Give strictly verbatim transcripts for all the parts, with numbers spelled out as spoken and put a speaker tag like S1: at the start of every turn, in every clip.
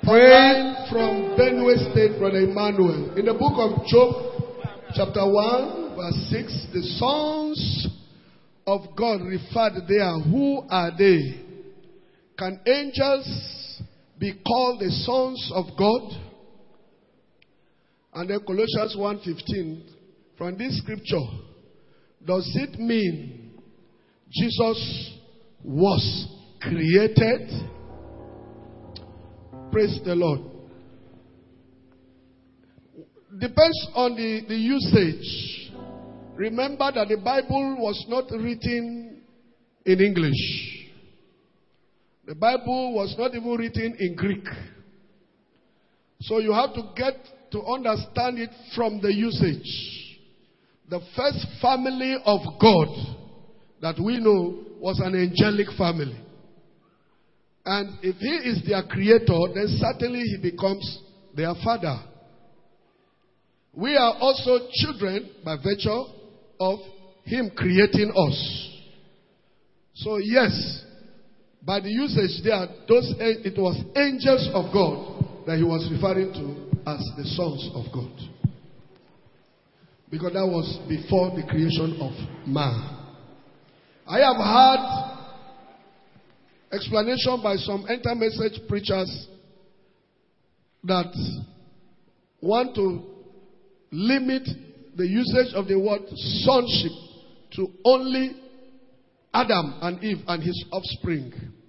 S1: Online from Benue State, Brother Emmanuel. In the book of Job, chapter one, verse six, the sons of God referred there. Who are they? Can angels be called the sons of God? And then Colossians one fifteen, from this scripture, does it mean Jesus was created? Praise the Lord. Depends on the, the usage. Remember that the Bible was not written in English. The Bible was not even written in Greek. So you have to get to understand it from the usage. The first family of God that we know was an angelic family. And if he is their creator, then certainly he becomes their father. We are also children by virtue of him creating us. So yes, by the usage there, those it was angels of God that he was referring to as the sons of God. Because that was before the creation of man. I have heard explanation by some enter-message preachers that want to limit the usage of the word sonship to only Adam and Eve and his offspring.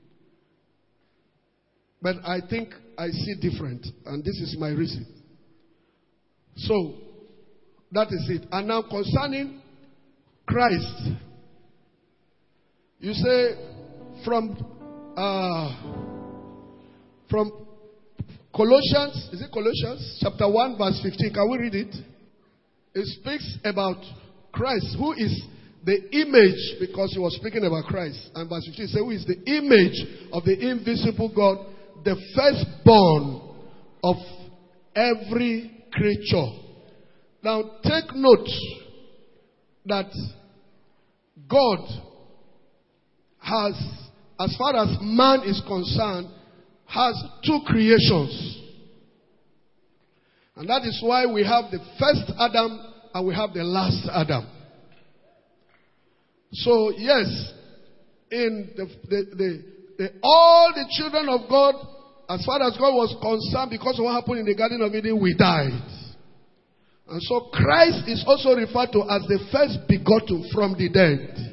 S1: But I think I see different, and this is my reason. So, that is it. And now concerning Christ, you say from uh, from Colossians, is it Colossians chapter one verse fifteen? Can we read it? It speaks about Christ, who is the image, because he was speaking about Christ. And verse fifteen says, who is the image of the invisible God, the firstborn of every creature. Now take note that God has, as far as man is concerned, has two creations. And that is why we have the first Adam and we have the last Adam. So yes, in the, the, the, the all the children of God, as far as God was concerned, because of what happened in the Garden of Eden, we died. And so Christ is also referred to as the first begotten from the dead.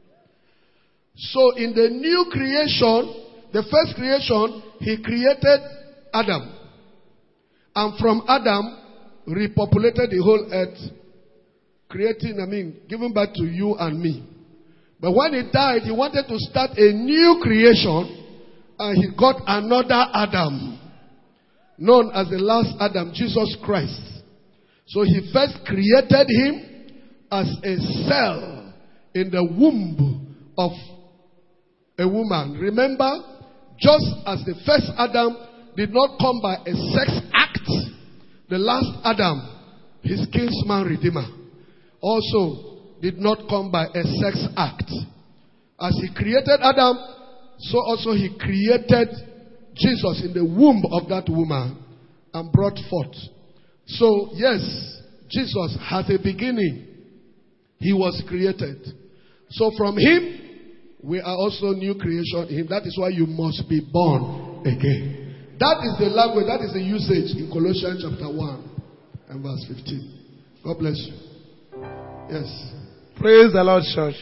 S1: So in the new creation, the first creation, he created Adam. And from Adam, repopulated the whole earth, creating, I mean, giving birth to you and me. But when he died, he wanted to start a new creation, and he got another Adam, known as the last Adam, Jesus Christ. So he first created him as a cell in the womb of a woman. Remember, just as the first Adam did not come by a sex act, the last Adam, his kinsman redeemer, also did not come by a sex act. As he created Adam, so also he created Jesus in the womb of that woman and brought forth. So yes, Jesus has a beginning. He was created. So from him, we are also new creation in him. That is why you must be born again. That is the language, that is the usage in Colossians chapter one and verse fifteen. God bless you. Yes.
S2: Praise the Lord, church.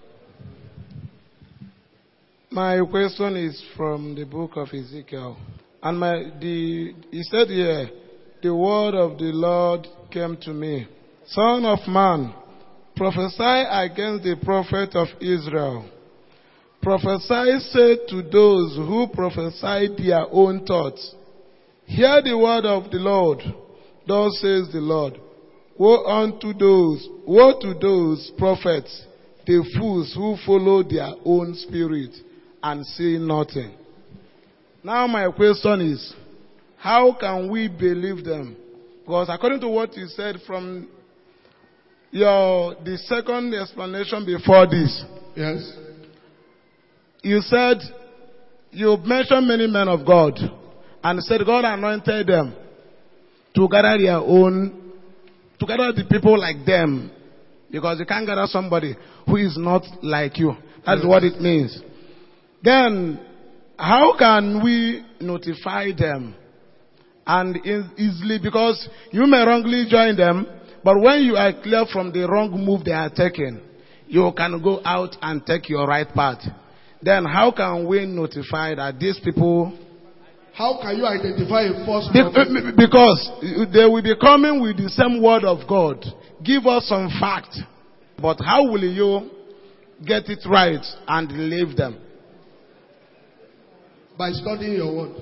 S2: My question is from the book of Ezekiel. And my the he said here, the word of the Lord came to me. Son of man, prophesy against the prophet of Israel. Prophesy, say to those who prophesy their own thoughts. Hear the word of the Lord. Thus says the Lord. Woe unto those, woe to those prophets, the fools who follow their own spirit and say nothing. Now my question is, how can we believe them? Because according to what you said from your the second explanation before this,
S1: yes,
S2: you said you mentioned many men of God, and said God anointed them to gather their own, to gather the people like them. Because you can't gather somebody who is not like you. That's what it means. Then, how can we notify them? And easily, because you may wrongly join them, but when you are clear from the wrong move they are taking, you can go out and take your right path. Then how can we notify that these people...
S1: How can you identify a false prophet?
S2: Because they will be coming with the same word of God. Give us some fact. But how will you get it right and leave them?
S1: By studying your word.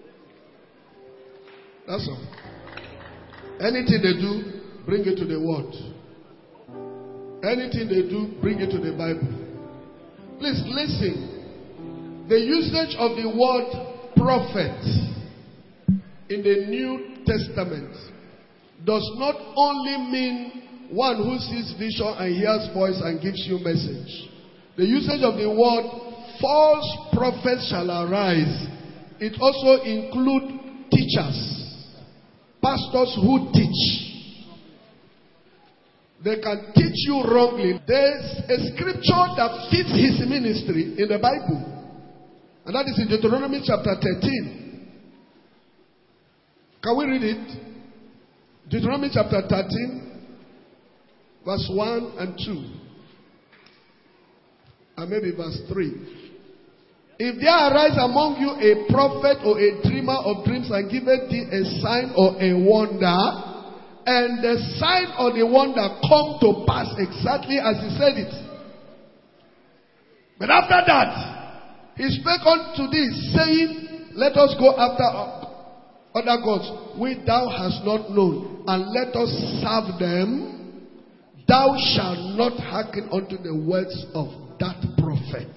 S1: That's all. Anything they do, bring it to the word. Anything they do, bring it to the Bible. Please listen. The usage of the word prophet in the New Testament does not only mean one who sees vision and hears voice and gives you message. The usage of the word false prophets shall arise. It also includes teachers, pastors who teach. They can teach you wrongly. There's a scripture that fits his ministry in the Bible. And that is in Deuteronomy chapter thirteen. Can we read it? Deuteronomy chapter thirteen, verse one and two. And maybe verse three. If there arise among you a prophet or a dreamer of dreams and giveth thee a sign or a wonder, and the sign or the wonder come to pass exactly as he said it. But after that, he spake unto thee, saying, let us go after other gods, which thou hast not known, and let us serve them. Thou shalt not hearken unto the words of that prophet.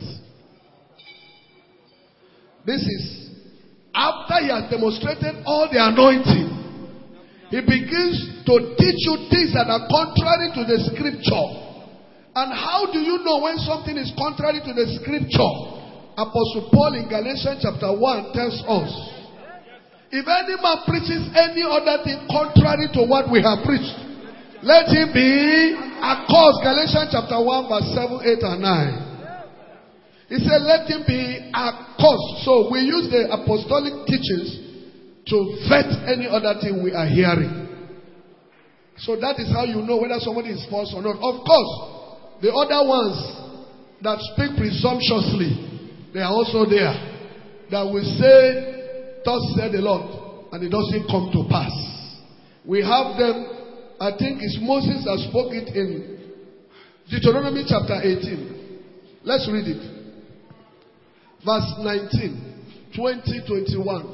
S1: This is after he has demonstrated all the anointing. He begins to teach you things that are contrary to the scripture. And how do you know when something is contrary to the scripture? Apostle Paul in Galatians chapter one tells us, if any man preaches any other thing contrary to what we have preached, let him be accursed. Galatians chapter one verse seven, eight and nine. He said let him be accursed. So we use the apostolic teachings to vet any other thing we are hearing. So that is how you know whether somebody is false or not. Of course, the other ones that speak presumptuously, they are also there. That will say, thus said the Lord, and it doesn't come to pass. We have them, I think it's Moses that spoke it in Deuteronomy chapter eighteen. Let's read it. Verse nineteen, twenty, twenty-one.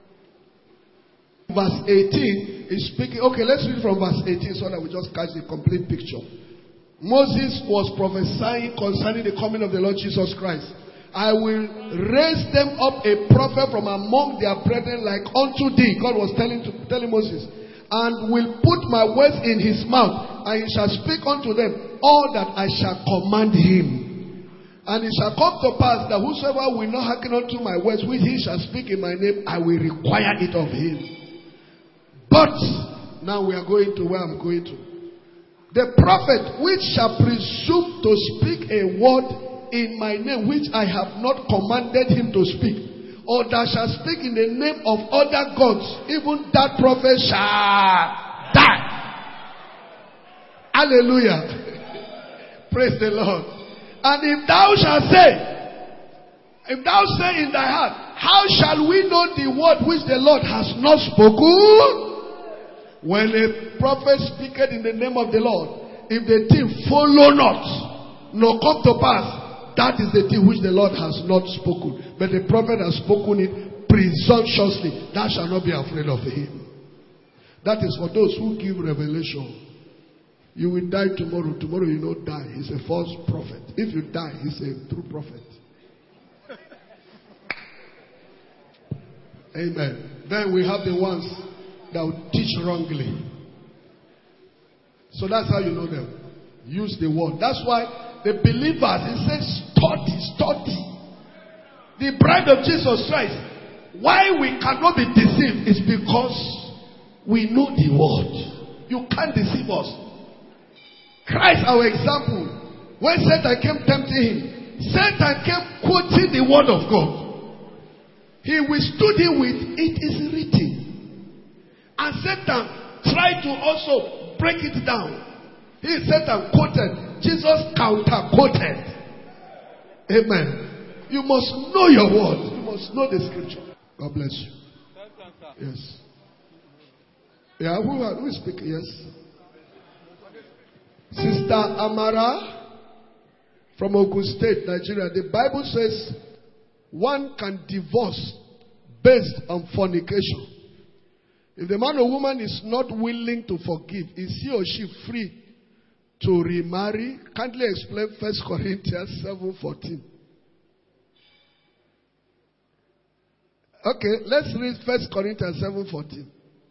S1: Verse eighteen is speaking. Okay, let's read from verse eighteen so that we just catch the complete picture. Moses was prophesying concerning the coming of the Lord Jesus Christ. I will raise them up a prophet from among their brethren like unto thee. God was telling to telling Moses. And will put my words in his mouth, and he shall speak unto them all that I shall command him. And it shall come to pass that whosoever will not hearken unto my words, which he shall speak in my name, I will require it of him. But now we are going to where I'm going to. The prophet which shall presume to speak a word in my name which I have not commanded him to speak, or that shall speak in the name of other gods, even that prophet shall die. Hallelujah. Praise the Lord. And if thou shalt say, if thou say in thy heart, how shall we know the word which the Lord has not spoken? When a prophet speaketh in the name of the Lord, if the thing follow not, nor come to pass, that is the thing which the Lord has not spoken. But the prophet has spoken it presumptuously. Thou shalt not be afraid of him. That is for those who give revelation. You will die tomorrow. Tomorrow you will not die. He's a false prophet. If you die, he's a true prophet. Amen. Then we have the ones that will teach wrongly. So that's how you know them. Use the word. That's why the believers, it says, study, study. The bride of Jesus Christ, why we cannot be deceived is because we know the word. You can't deceive us. Christ, our example, when Satan came tempting him, Satan came quoting the word of God. He withstood him with, it is written. And Satan tried to also break it down. He, Satan quoted, Jesus counter quoted. Amen. You must know your word. You must know the scripture. God bless you. Yes. Yeah, who, who is speaking? Yes. Sister Amara from Ogun State, Nigeria. The Bible says one can divorce based on fornication. If the man or woman is not willing to forgive, is he or she free to remarry? Kindly explain First Corinthians seven fourteen. Okay, let's read First Corinthians seven fourteen.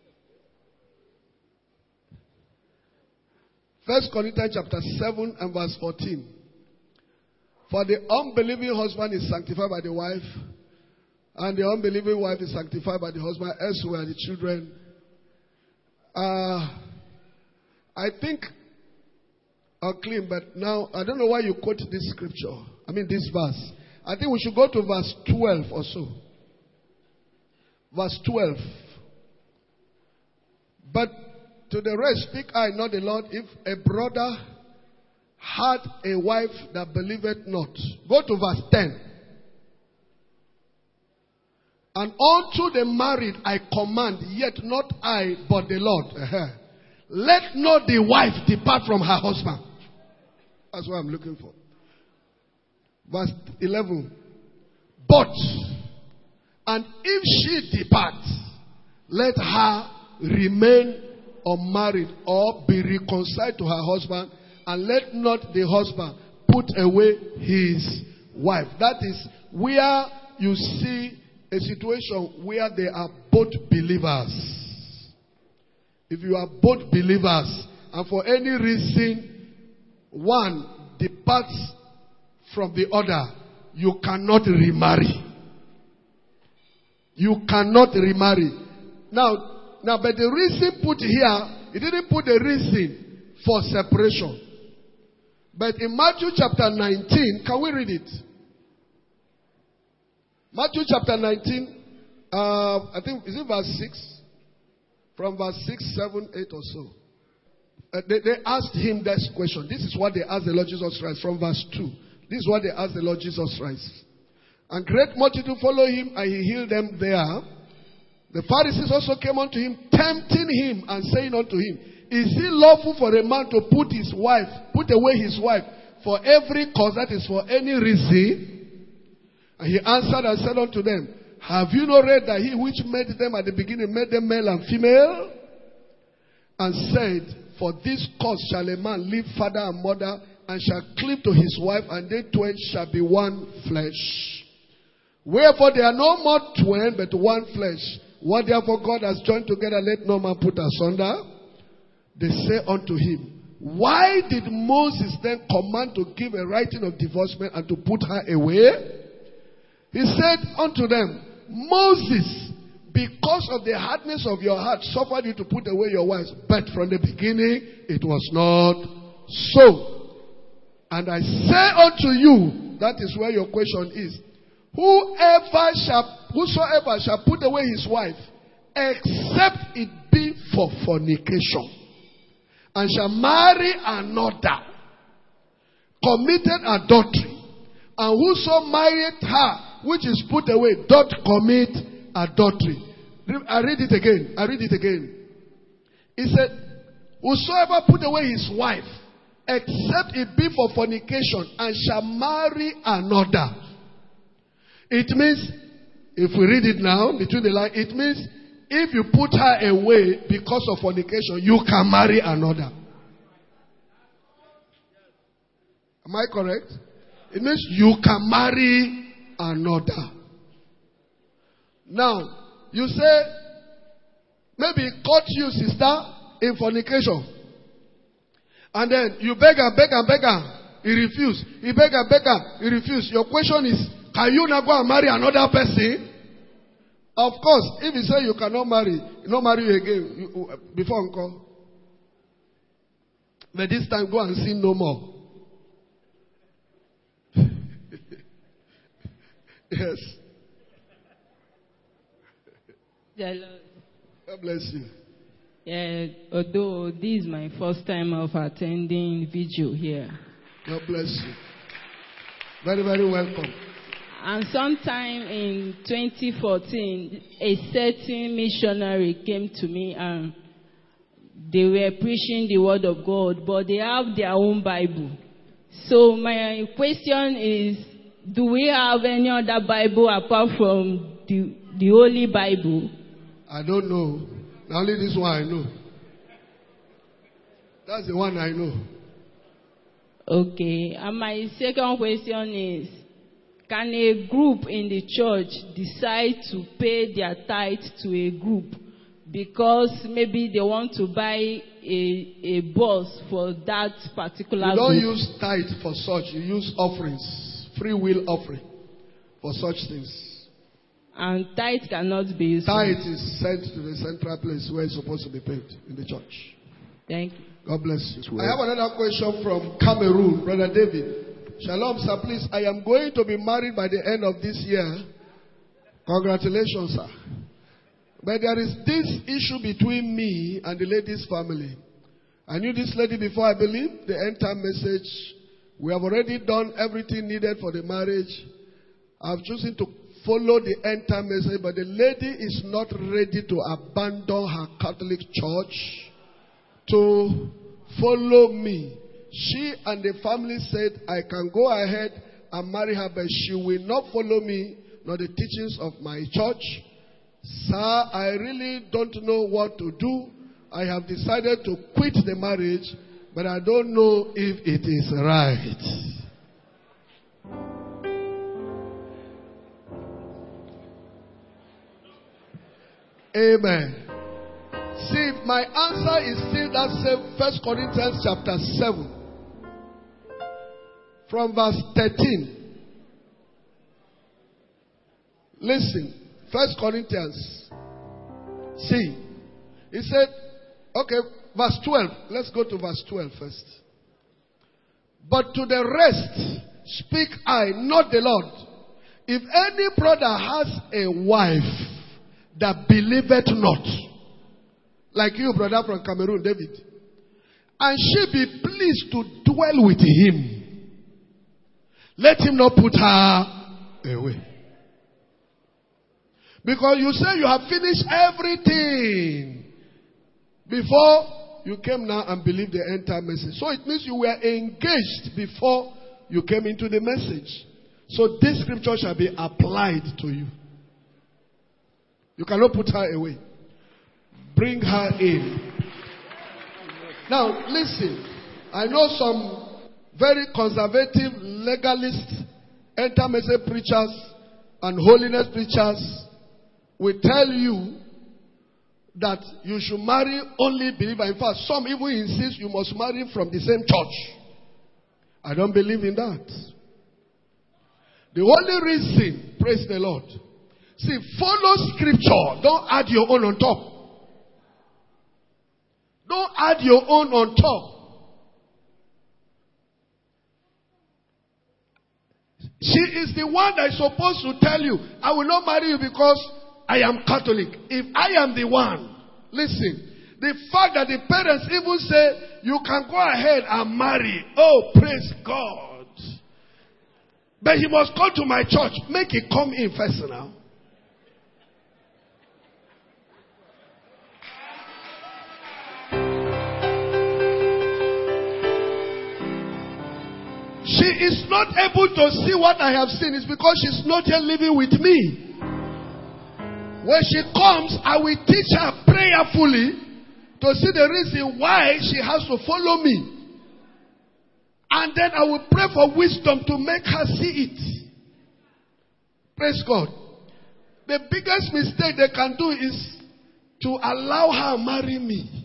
S1: First Corinthians chapter seven and verse fourteen. For the unbelieving husband is sanctified by the wife, and the unbelieving wife is sanctified by the husband, as were the children. Uh, I think unclean, but now I don't know why you quote this scripture. I mean this verse. I think we should go to verse twelve or so. Verse twelve. But to the rest speak I, not the Lord, if a brother had a wife that believeth not. Go to verse ten. And unto the married I command, yet not I, but the Lord. Uh-huh. Let not the wife depart from her husband. That's what I'm looking for. Verse eleven. But, and if she depart, let her remain unmarried or be reconciled to her husband, and let not the husband put away his wife. That is where you see a situation where they are both believers. If you are both believers, and for any reason one departs from the other, you cannot remarry. You cannot remarry. Now, now, but the reason put here, it didn't put the reason for separation. But in Matthew chapter nineteen, can we read it? Matthew chapter nineteen, uh, I think, is it verse six? From verse six, seven, eight or so. Uh, they, they asked him this question. This is what they asked the Lord Jesus Christ from verse two. This is what they asked the Lord Jesus Christ. And great multitude followed him, and he healed them there. The Pharisees also came unto him, tempting him and saying unto him, is it lawful for a man to put his wife, put away his wife for every cause, that is for any reason? And he answered and said unto them, have you not read that he which made them at the beginning made them male and female? And said, for this cause shall a man leave father and mother, and shall cleave to his wife, and they twain shall be one flesh. Wherefore they are no more twain, but one flesh. What therefore God has joined together, let no man put asunder. They say unto him, why did Moses then command to give a writing of divorcement and to put her away? He said unto them, Moses, because of the hardness of your heart, suffered you to put away your wives. But from the beginning, it was not so. And I say unto you, that is where your question is, whoever shall, whosoever shall put away his wife, except it be for fornication, and shall marry another, committed adultery. And whoso married her, which is put away, doth commit adultery. I read it again. I read it again. He said, whosoever put away his wife, except it be for fornication, and shall marry another. It means, if we read it now, between the lines, it means, if you put her away because of fornication, you can marry another. Am I correct? It means you can marry another. Now, you say, maybe he caught you, sister, in fornication. And then you beg her, beg her, beg her. He refused. He beg her, beg her. He refused. Your question is, can you now go and marry another person? Of course, if you say you cannot marry, not marry you again you, before uncle. But this time, go and sin no more. Yes.
S3: Hello.
S1: God bless you.
S3: Yeah, although this is my first time of attending vigil here.
S1: God bless you. Very, very welcome.
S3: And sometime in twenty fourteen, a certain missionary came to me and they were preaching the word of God, but they have their own Bible. So my question is, do we have any other Bible apart from the, the Holy Bible?
S1: I don't know. Only this one I know. That's the one I know.
S3: Okay. And my second question is, can a group in the church decide to pay their tithe to a group because maybe they want to buy a, a bus for that particular
S1: group? You don't
S3: group?
S1: use tithe for such. You use offerings, free will offering for such things.
S3: And tithe cannot be used.
S1: Tithe is sent to the central place where it's supposed to be paid in the church.
S3: Thank you.
S1: God bless you. I have another question from Cameroon, Brother David. Shalom, sir. Please, I am going to be married by the end of this year. Congratulations, sir. But there is this issue between me and the lady's family. I knew this lady before I believed the end time message. We have already done everything needed for the marriage. I've chosen to follow the end time message, but the lady is not ready to abandon her Catholic church to follow me. She and the family said, I can go ahead and marry her, but she will not follow me, nor the teachings of my church. Sir, I really don't know what to do. I have decided to quit the marriage, but I don't know if it is right. Amen. See, my answer is still that same First Corinthians chapter seven. From verse thirteen. Listen. First Corinthians. See. He said, okay, verse twelve. Let's go to verse twelve first. But to the rest speak I, not the Lord. If any brother has a wife that believeth not, like you, brother from Cameroon, David, and she be pleased to dwell with him, let him not put her away. Because you say you have finished everything before you came now and believed the entire message. So it means you were engaged before you came into the message. So this scripture shall be applied to you. You cannot put her away. Bring her in. Now, listen. I know some very conservative, legalist, enter-message preachers and holiness preachers will tell you that you should marry only believers. In fact, some even insist you must marry from the same church. I don't believe in that. The only reason, praise the Lord, see, follow scripture. Don't add your own on top. Don't add your own on top. She is the one that is supposed to tell you, I will not marry you because I am Catholic. If I am the one, listen, the fact that the parents even say, you can go ahead and marry. Oh, praise God. But he must come to my church. Make it come in first now. She is not able to see what I have seen. It's because she's not yet living with me. When she comes, I will teach her prayerfully to see the reason why she has to follow me. And then I will pray for wisdom to make her see it. Praise God. The biggest mistake they can do is to allow her marry me.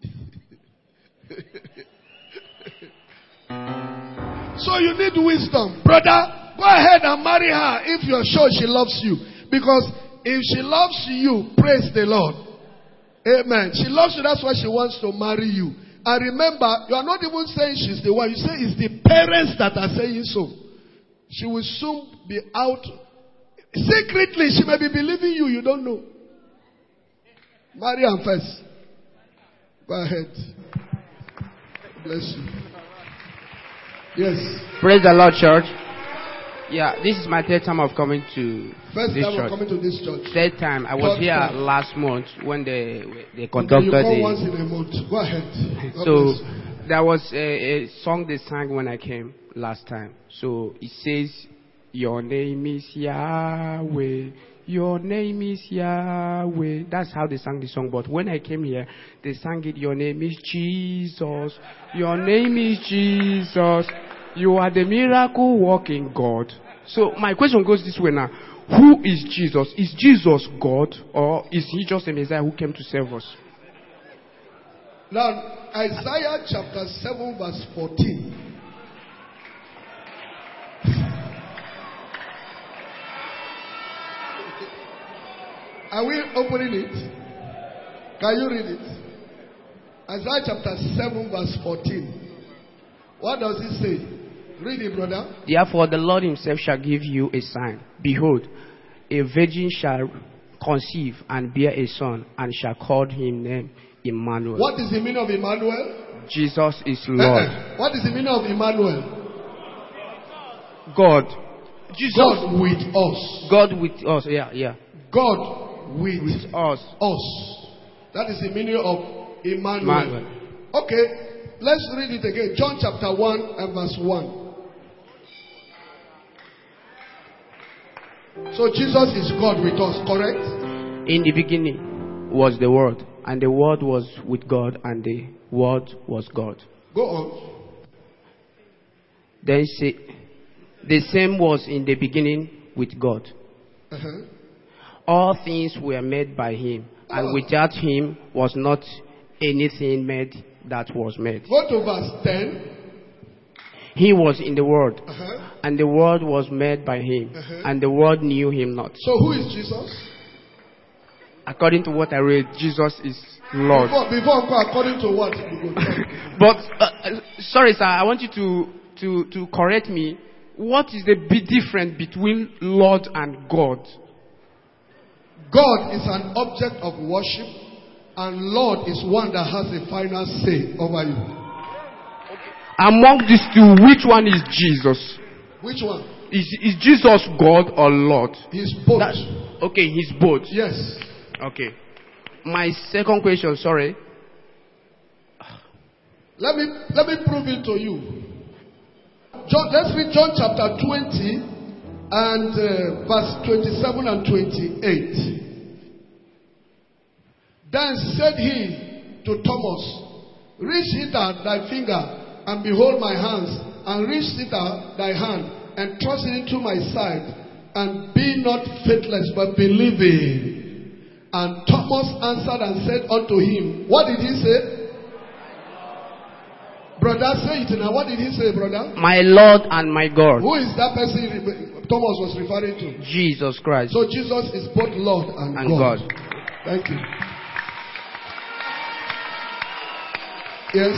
S1: So you need wisdom. Brother, go ahead and marry her if you're sure she loves you. Because if she loves you, praise the Lord. Amen. She loves you, that's why she wants to marry you. And remember, you are not even saying she's the one. You say it's the parents that are saying so. She will soon be out. Secretly, she may be believing you. You don't know. Marry her first. Go ahead. Bless you. Yes.
S4: Praise the Lord, church. Yeah, this is my third time of coming to
S1: First
S4: this
S1: time
S4: church.
S1: of coming to this church.
S4: Third time. I was
S1: Third
S4: here
S1: time.
S4: last month when they they
S1: Okay,
S4: conducted
S1: you come
S4: the.
S1: once in a month. Go ahead. God
S4: So
S1: bless you.
S4: there was a, a song they sang when I came last time. So it says, "Your name is Yahweh. Your name is Yahweh." That's how they sang the song. But when I came here, they sang it, "Your name is Jesus. Your name is Jesus. You are the miracle working God." So my question goes this way now. Who is Jesus? Is Jesus God, or is he just a Messiah who came to save us?
S1: Now, Isaiah chapter seven verse fourteen. Are we opening it? Can you read it? Isaiah chapter seven verse fourteen. What does it say? Read it, brother.
S4: Therefore the Lord himself shall give you a sign. Behold, a virgin shall conceive and bear a son, and shall call him name Emmanuel.
S1: What is the meaning of Emmanuel?
S4: Jesus is Lord.
S1: What is the meaning of Emmanuel?
S4: God. Jesus.
S1: God with us.
S4: God with us. Yeah, yeah.
S1: God with,
S4: With us.
S1: us. That is the meaning of Emmanuel.
S4: Emmanuel.
S1: Okay, let's read it again. John chapter one and verse one. So Jesus is God with us, correct?
S4: In the beginning was the Word, and the Word was with God, and the Word was God.
S1: Go on.
S4: Then say, the same was in the beginning with God.
S1: Uh-huh.
S4: All things were made by him, and
S1: Oh.
S4: without him was not anything made that was made.
S1: Go to verse ten.
S4: He was in the world,
S1: Uh-huh.
S4: and the world was made by him,
S1: Uh-huh.
S4: and the world knew him not.
S1: So who is Jesus?
S4: According to what I read, Jesus is Lord.
S1: Before, before Uncle, according to what?
S4: But, uh, uh, sorry sir, I want you to, to, to correct me. What is the big difference between Lord and God?
S1: God is an object of worship, and Lord is one that has the final say over you.
S4: Among these two, which one is Jesus?
S1: Which one?
S4: Is, is Jesus God or Lord?
S1: He's both.
S4: That, okay, he's both.
S1: Yes.
S4: Okay. My second question, sorry.
S1: Let me let me prove it to you. John, let's read John chapter twenty and uh, verse twenty-seven and twenty-eight. Then said he to Thomas, reach hither thy finger, and behold my hands, and reach hither thy hand, and thrust it into my side, and be not faithless, but believing. And Thomas answered and said unto him, what did he say? Brother, say it now. What did he say, brother?
S4: My Lord and my God.
S1: Who is that person Thomas was referring to?
S4: Jesus Christ.
S1: So Jesus is both Lord and,
S4: and
S1: God.
S4: God.
S1: Thank you. Yes.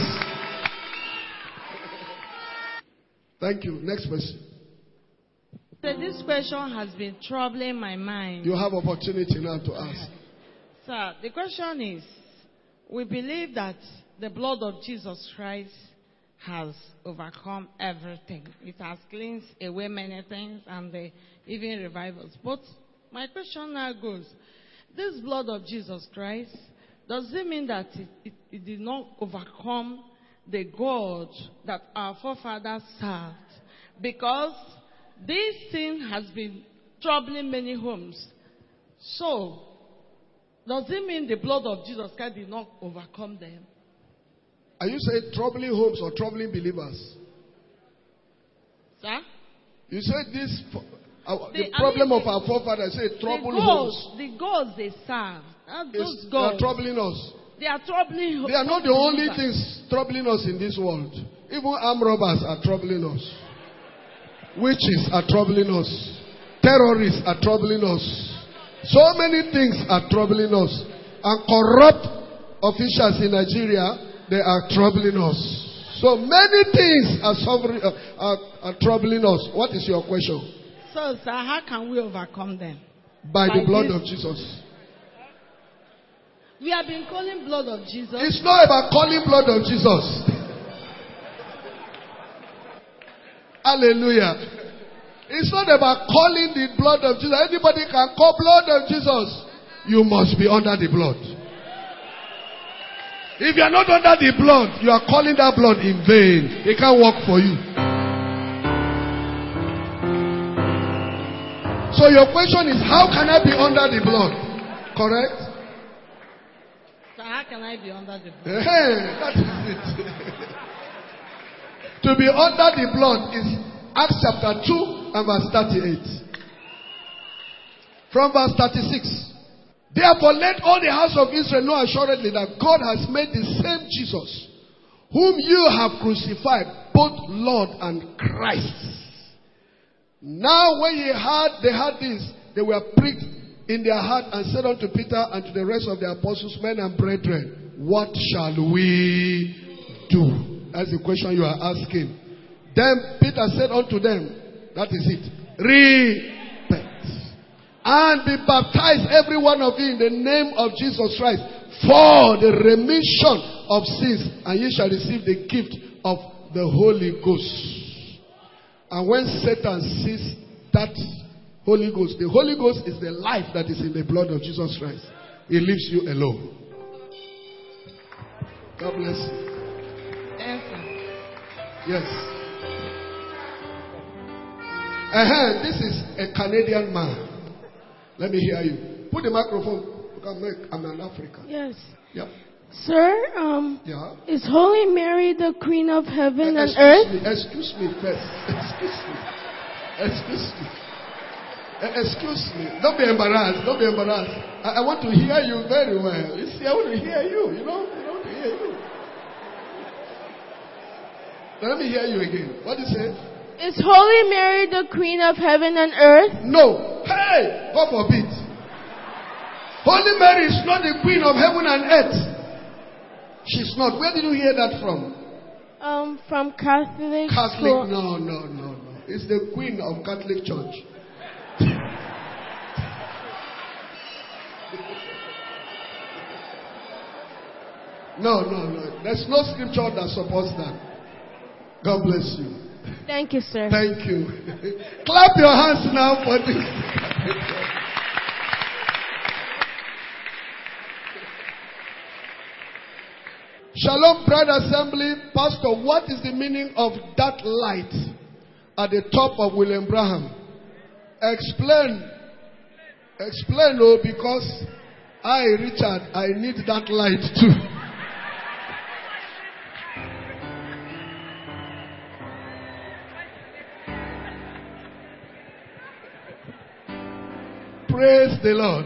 S1: Thank you. Next question.
S5: So this question has been troubling my mind.
S1: You have opportunity now to ask.
S5: Sir, the question is, we believe that the blood of Jesus Christ has overcome everything. It has cleansed away many things and the, even revivals. But my question now goes, this blood of Jesus Christ, does it mean that it, it, it did not overcome the God that our forefathers served? Because this sin has been troubling many homes. So, does it mean the blood of Jesus Christ did not overcome them?
S1: Are you saying troubling homes or troubling believers?
S5: Sir?
S1: You said this, uh, the,
S5: The- I
S1: problem
S5: mean,
S1: of our forefathers, say trouble
S5: the
S1: homes.
S5: gods, the gods they serve, uh, those
S1: Is- They are
S5: gods,
S1: troubling us.
S5: they are troubling.
S1: They are not the only things troubling us in this world. Even armed robbers are troubling us. Witches are troubling us. Terrorists are troubling us. So many things are troubling us. And corrupt officials in Nigeria, they are troubling us. So many things are, suffering, uh, are, are troubling us. What is your question?
S5: So, sir, how can we overcome them?
S1: By,
S5: By
S1: the blood
S5: this-
S1: of Jesus.
S5: We have been calling blood of Jesus.
S1: It's not about calling blood of Jesus. Hallelujah. It's not about calling the blood of Jesus. Anybody can call blood of Jesus. You must be under the blood. If you are not under the blood, you are calling that blood in vain. It can't work for you. So your question is, how can I be under the blood? Correct?
S5: So how can I be under the blood?
S1: Hey, that is it. To be under the blood is Acts chapter two and verse thirty-eight. From verse thirty-six. Therefore let all the house of Israel know assuredly that God has made the same Jesus, whom you have crucified, both Lord and Christ. Now when ye heard, they heard this, they were pricked in their heart and said unto Peter and to the rest of the apostles, men and brethren, what shall we do? That's the question you are asking. Then Peter said unto them, that is it, repent and be baptized every one of you in the name of Jesus Christ for the remission of sins, and ye shall receive the gift of the Holy Ghost. And when Satan sees that Holy Ghost, the Holy Ghost is the life that is in the blood of Jesus Christ. He leaves you alone. God bless you.
S5: Thank you.
S1: Yes. Uh-huh. This is a Canadian man. Let me hear you. Put the microphone. I'm an African.
S6: Yes.
S1: Yep.
S6: Sir, um,
S1: Yeah.
S6: is Holy Mary the Queen of Heaven
S1: Uh,
S6: and
S1: excuse
S6: Earth?
S1: me. Excuse me first. Excuse me. Excuse me. Uh, excuse me. Don't be embarrassed. Don't be embarrassed. I, I want to hear you very well. You see, I want to hear you. You know, I want to hear you. Now, let me hear you again. What do you say?
S6: Is Holy Mary the Queen of Heaven and Earth?
S1: No. Hey, God forbid. Holy Mary is not the queen of heaven and earth. She's not. Where did you hear that from?
S6: Um, from Catholic.
S1: Catholic?
S6: school.
S1: No, no, no, no. It's the queen of Catholic Church. No, no, no. There's no scripture that supports that. God bless you.
S6: Thank you, sir.
S1: Thank you. Clap your hands now for this. Shalom, Bride Assembly. Pastor, what is the meaning of that light at the top of William Branham? Explain. Explain, oh, because I, Richard, I need that light too. Praise the Lord.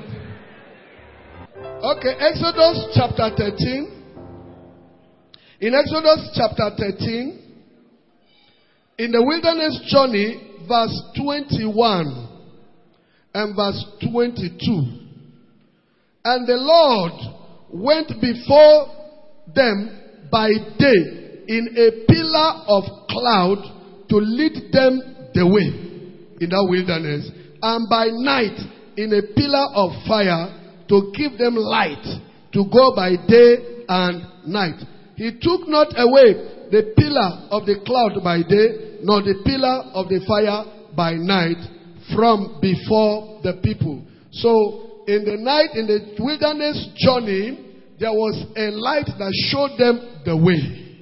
S1: Okay, Exodus chapter thirteen. In Exodus chapter thirteen, in the wilderness journey, verse twenty-one and verse twenty-two. And the Lord went before them by day in a pillar of cloud to lead them the way in that wilderness, and by night in a pillar of fire to give them light to go by day and night. He took not away the pillar of the cloud by day, nor the pillar of the fire by night from before the people. So, in the night, in the wilderness journey, there was a light that showed them the way.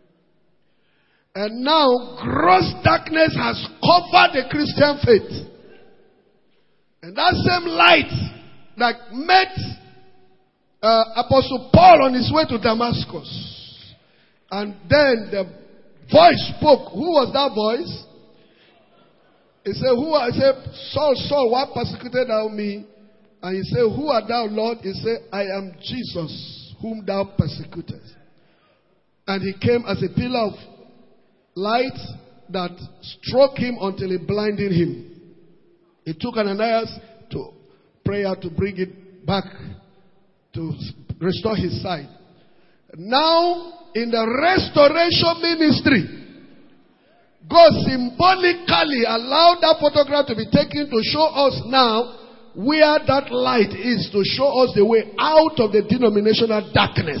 S1: And now, gross darkness has covered the Christian faith. And that same light that met uh, Apostle Paul on his way to Damascus. And then the voice spoke. Who was that voice? He said, Who are, he said, Saul, Saul, why persecuted thou me? And he said, Who art thou, Lord? He said, I am Jesus, whom thou persecutest. And he came as a pillar of light that struck him until it blinded him. He took Ananias to prayer to bring it back, to restore his sight. Now, in the restoration ministry, God symbolically allowed that photograph to be taken to show us now where that light is, to show us the way out of the denominational darkness.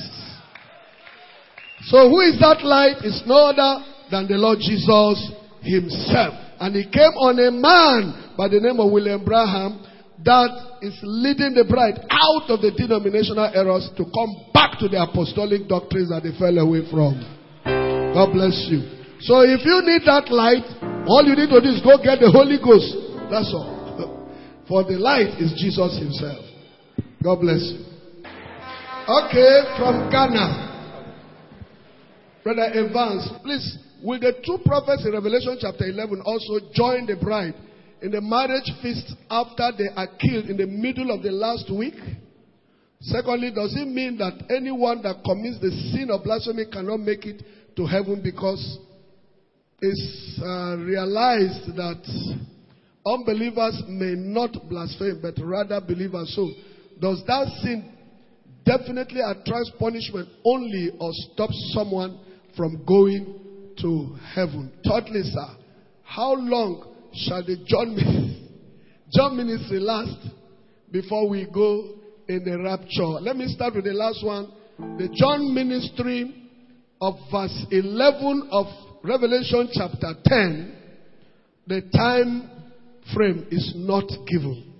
S1: So who is that light? It's no other than the Lord Jesus himself. And he came on a man by the name of William Branham that is leading the bride out of the denominational errors to come back to the apostolic doctrines that they fell away from. God bless you. So if you need that light, all you need to do is go get the Holy Ghost. That's all. For the light is Jesus himself. God bless you. Okay, from Ghana. Brother Evans, please, will the two prophets in Revelation chapter eleven also join the bride in the marriage feast after they are killed in the middle of the last week? Secondly, does it mean that anyone that commits the sin of blasphemy cannot make it to heaven because it's uh, realized that unbelievers may not blaspheme, but rather believers? So, does that sin definitely attract punishment only or stop someone from going to heaven? Thirdly, sir, how long shall the John, John ministry last before we go in the rapture? Let me start with the last one. The John ministry of verse eleven of Revelation chapter ten, the time frame is not given.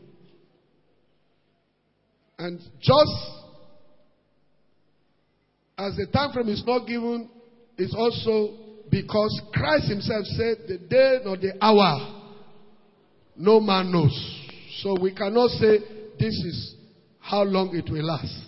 S1: And just as the time frame is not given, it's also because Christ himself said, the day nor the hour, no man knows. So we cannot say this is how long it will last.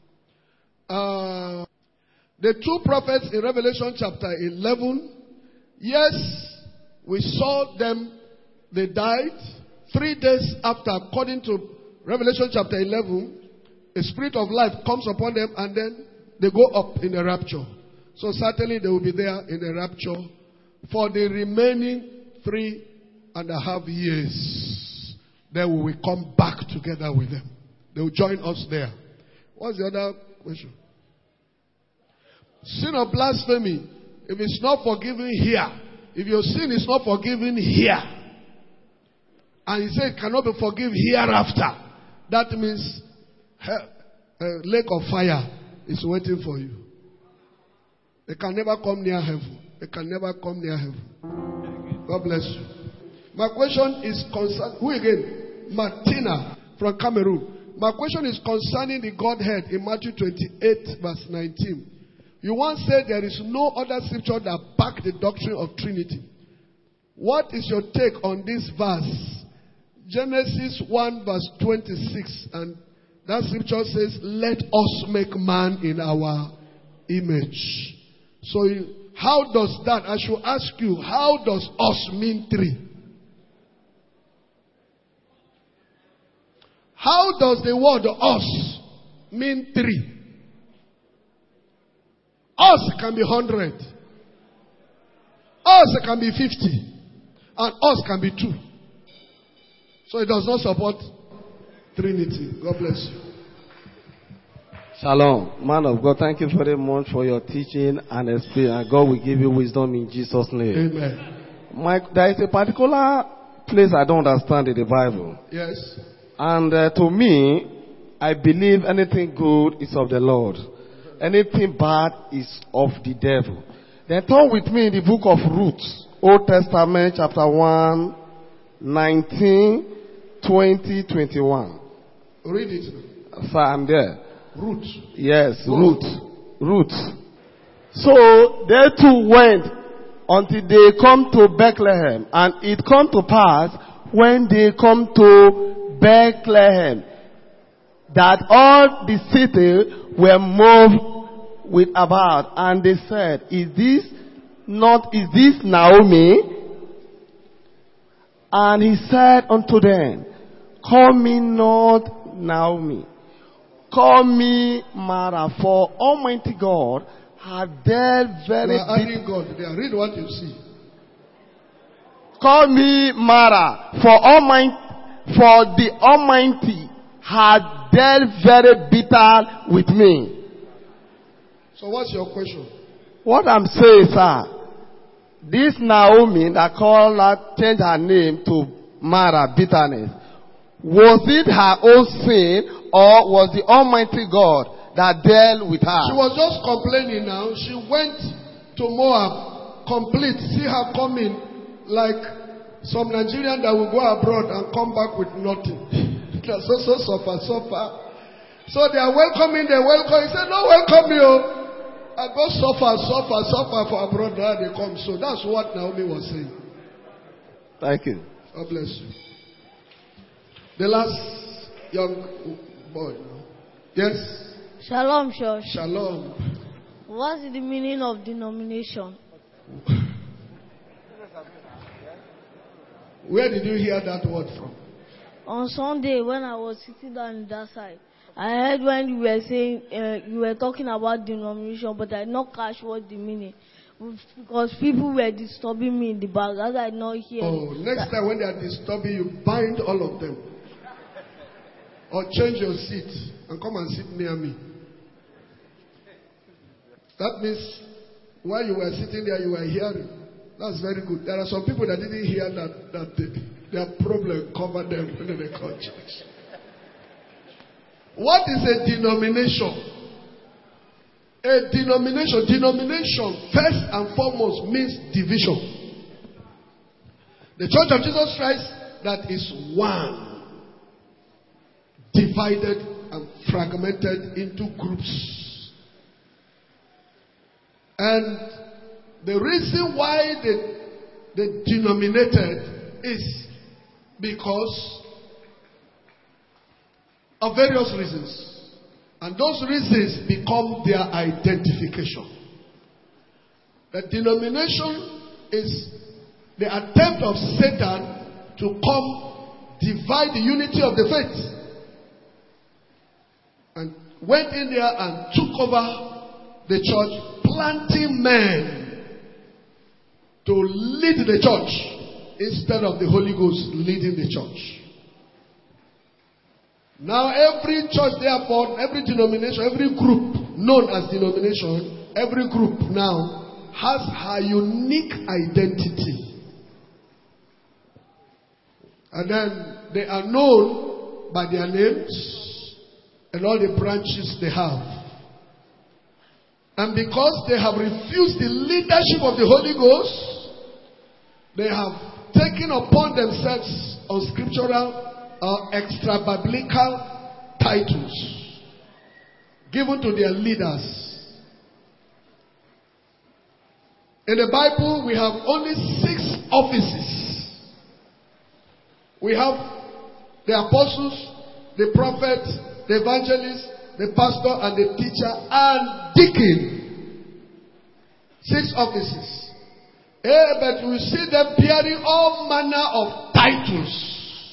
S1: Uh, the two prophets in Revelation chapter eleven, yes, we saw them, they died. Three days after, according to Revelation chapter eleven, a spirit of life comes upon them and then they go up in the rapture. So certainly they will be there in the rapture for the remaining three and a half years. Then we will come back together with them. They will join us there. What's the other question? Sin of blasphemy. If it's not forgiven here, if your sin is not forgiven here, and he said it cannot be forgiven hereafter, that means a lake of fire is waiting for you. They can never come near heaven. They can never come near heaven. God bless you. My question is concern. Who again? Martina from Cameroon. My question is concerning the Godhead in Matthew twenty-eight verse nineteen. You once said there is no other scripture that back the doctrine of Trinity. What is your take on this verse? Genesis one verse twenty-six, and that scripture says, let us make man in our image. So you, how does that, I should ask you, how does us mean three? How does the word us mean three? Us can be hundred. Us can be fifty. And us can be two. So it does not support Trinity. God bless you.
S7: Shalom. Man of God, thank you very much for your teaching and experience. God will give you wisdom in Jesus' name.
S1: Amen.
S7: My, there is a particular place I don't understand in the Bible.
S1: Yes.
S7: And uh, to me, I believe anything good is of the Lord. Anything bad is of the devil. Then turn with me in the book of Ruth, Old Testament, chapter one, nineteen, twenty, twenty-one.
S1: Read it.
S7: So I'm there.
S1: Ruth.
S7: Yes, Ruth. Ruth. So they two went until they come to Bethlehem. And it come to pass when they come to Bethlehem that all the city were moved with about, and they said, is this not, is this Naomi? And he said unto them, call me not Naomi, call me Mara, for Almighty God had dealt very
S1: You are adding God there. Read what you see.
S7: Call me Mara, for Almighty, for the Almighty had dealt very bitter with me.
S1: So what's your question?
S7: What I'm saying, sir, this Naomi that called her, changed her name to Mara, bitterness, was it her own sin or was the Almighty God that dealt with her?
S1: She was just complaining now. She went to Moab, complete, see her coming like some Nigerian that will go abroad and come back with nothing. so, so, suffer, suffer. So they are welcoming, they welcome. He said, no, welcome you. I go suffer, suffer, suffer for abroad. Now they come. So that's what Naomi was saying.
S7: Thank you.
S1: God bless you. The last young boy. Yes?
S6: Shalom, church.
S1: Shalom.
S6: What's the meaning of denomination?
S1: Where did you hear that word from?
S6: On Sunday, when I was sitting down on that side, I heard when you were saying, uh, you were talking about denomination, but I did not catch what the meaning. Because people were disturbing me in the back, as I did not hear.
S1: Oh, next time when they are disturbing you, bind all of them. Or change your seat and come and sit near me. That means while you were sitting there, you were hearing. That's very good. There are some people that didn't hear that, that they, their problem covered them when they call church. What is a denomination? A denomination, denomination first and foremost means division. The Church of Jesus Christ that is one, divided and fragmented into groups. And the reason why they, they denominated is because of various reasons. And those reasons become their identification. The denomination is the attempt of Satan to come divide the unity of the faith. And went in there and took over the church, planting men to lead the church instead of the Holy Ghost leading the church. Now every church, therefore, every denomination, every group known as denomination, every group now has her unique identity. And then they are known by their names and all the branches they have. And because they have refused the leadership of the Holy Ghost, they have taken upon themselves unscriptural or extra biblical titles given to their leaders. In the Bible, we have only six offices. We have the apostles, the prophet, the evangelist, the pastor, and the teacher, and deacon. Six offices. Eh, but we see them bearing all manner of titles.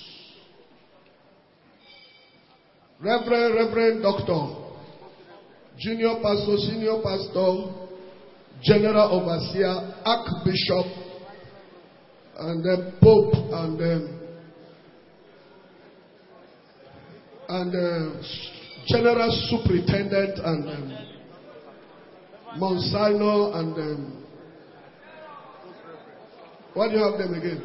S1: Reverend, Reverend Doctor, Junior Pastor, Senior Pastor, General Overseer, Archbishop, and then Pope, and then and uh, General Superintendent, and um, Monsignor, and um, what do you have them again?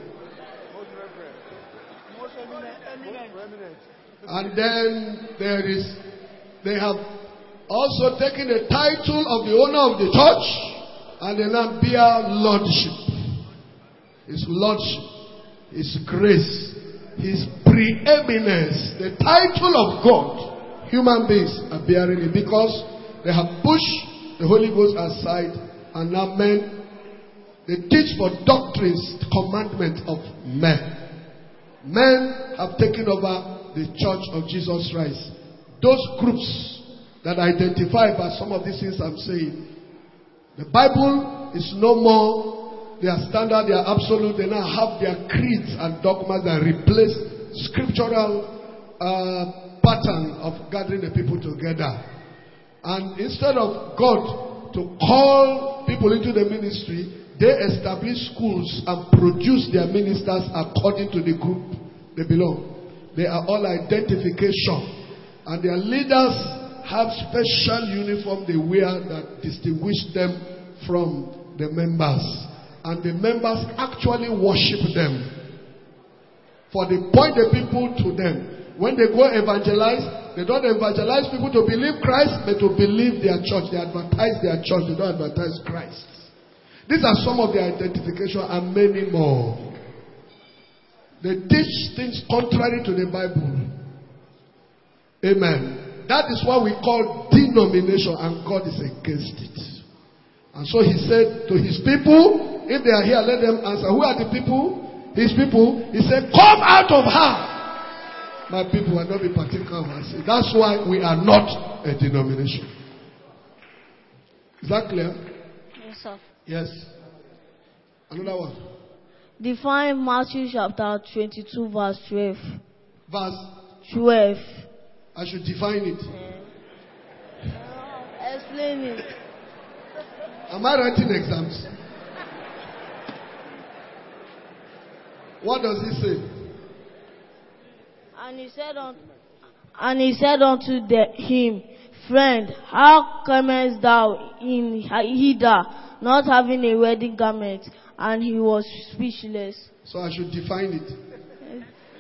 S1: And then there is, they have also taken the title of the owner of the church, and they now bear lordship. His lordship, his grace, his preeminence, the title of God. Human beings are bearing it because they have pushed the Holy Ghost aside, and now men, they teach for doctrines, commandment of men. Men have taken over the Church of Jesus Christ. Those groups that identify by some of these things I'm saying, the Bible is no more their standard, their absolute. They now have their creeds and dogmas that replace scriptural uh, pattern of gathering the people together. And instead of God to call people into the ministry, they establish schools and produce their ministers according to the group they belong. They are all identification. And their leaders have special uniform they wear that distinguish them from the members. And the members actually worship them. For they point the people to them. When they go evangelize, they don't evangelize people to believe Christ, but to believe their church. They advertise their church, they don't advertise Christ. These are some of the identification and many more. They teach things contrary to the Bible. Amen. That is what we call denomination, and God is against it. And so he said to his people, if they are here, let them answer. Who are the people? His people. He said, come out of her. My people will not be particular of us. That's why we are not a denomination. Is that clear?
S6: Yes, sir.
S1: Yes. Another one.
S6: Define Matthew chapter twenty-two, verse twelve.
S1: Verse
S6: twelve.
S1: I should define it.
S6: Uh, explain it.
S1: Am I writing exams? What does he say?
S6: And he said unto, and he said unto the, him, friend, how comest thou in hither, not having a wedding garment? And he was speechless.
S1: So I should define it.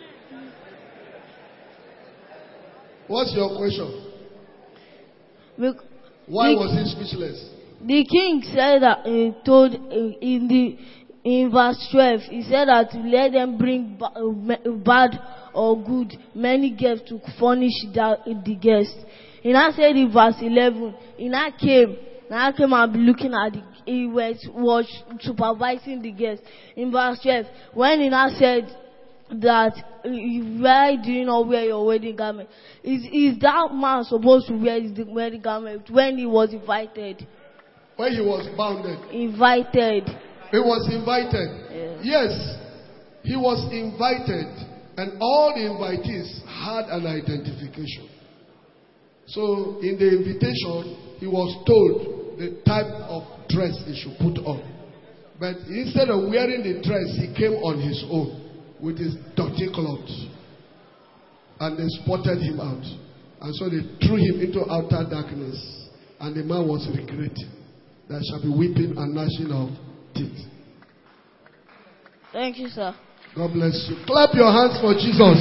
S1: What's your question?
S6: Bec-
S1: Why
S6: the,
S1: was he speechless?
S6: The king said that he told uh, in the in verse twelve, he said that let them bring ba- uh, bad or good, many gifts to furnish the, the guest. He now said in verse eleven, he now came, now came and be looking at the, he was, was supervising the guest. In verse twelve, when he now said that, why do you not wear your wedding garment? Is, is that man supposed to wear his wedding garment when he was invited?
S1: When he was bounded.
S6: Invited.
S1: He was invited.
S6: Yeah.
S1: Yes, he was invited, and all the invitees had an identification. So in the invitation, he was told the type of dress he should put on. But instead of wearing the dress, he came on his own with his dirty clothes. And they spotted him out. And so they threw him into outer darkness. And the man was regretting. There shall be weeping and gnashing of teeth.
S6: Thank you, sir.
S1: God bless you. Clap your hands for Jesus.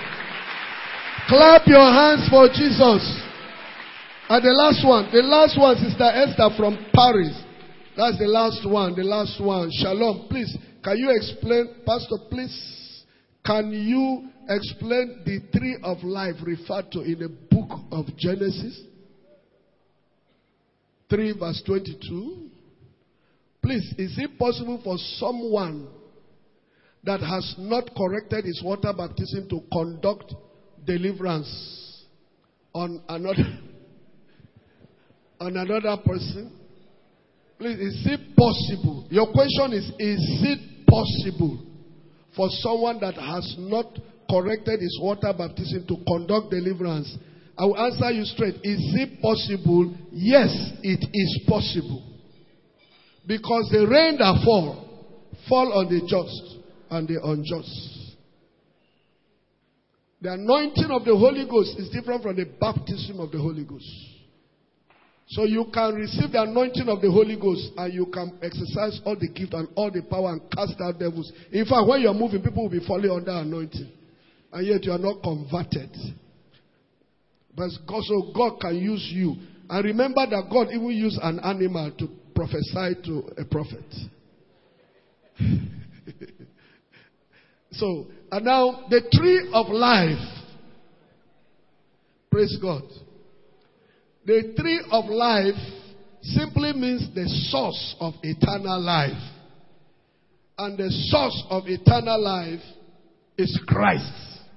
S1: Clap your hands for Jesus. And the last one. The last one, Sister Esther from Paris. That's the last one. The last one. Shalom. Please, can you explain, Pastor, please, can you explain the tree of life referred to in the book of Genesis? three verse twenty-two. Please, is it possible for someone that has not corrected his water baptism to conduct deliverance on another on another person? Please, is it possible? Your question is, is it possible for someone that has not corrected his water baptism to conduct deliverance? I will answer you straight. Is it possible? Yes, it is possible. Because the rain that fall, fall on the just and the unjust. The anointing of the Holy Ghost is different from the baptism of the Holy Ghost. So you can receive the anointing of the Holy Ghost and you can exercise all the gift and all the power and cast out devils. In fact, when you are moving, people will be falling under anointing. And yet you are not converted. But God, so God can use you. And remember that God even used an animal to prophesy to a prophet. So, and now the tree of life. Praise God. The tree of life simply means the source of eternal life. And the source of eternal life is Christ.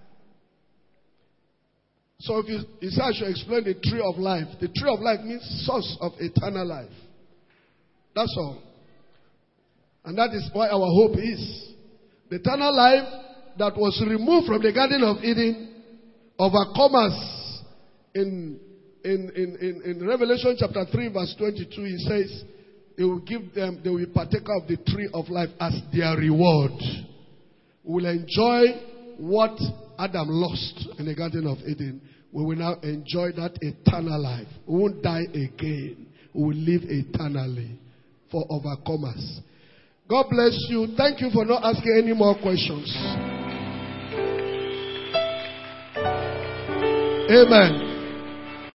S1: So if you, you say I should explain the tree of life. The tree of life means source of eternal life. That's all. And that is why our hope is. The eternal life that was removed from the Garden of Eden, overcomers in In, in, in, in Revelation chapter three verse twenty-two, he says, he will give them, they will be partaker of the tree of life as their reward. We will enjoy what Adam lost in the Garden of Eden, we will now enjoy that eternal life. We won't die again. We will live eternally for overcomers. God bless you. Thank you for not asking any more questions. Amen.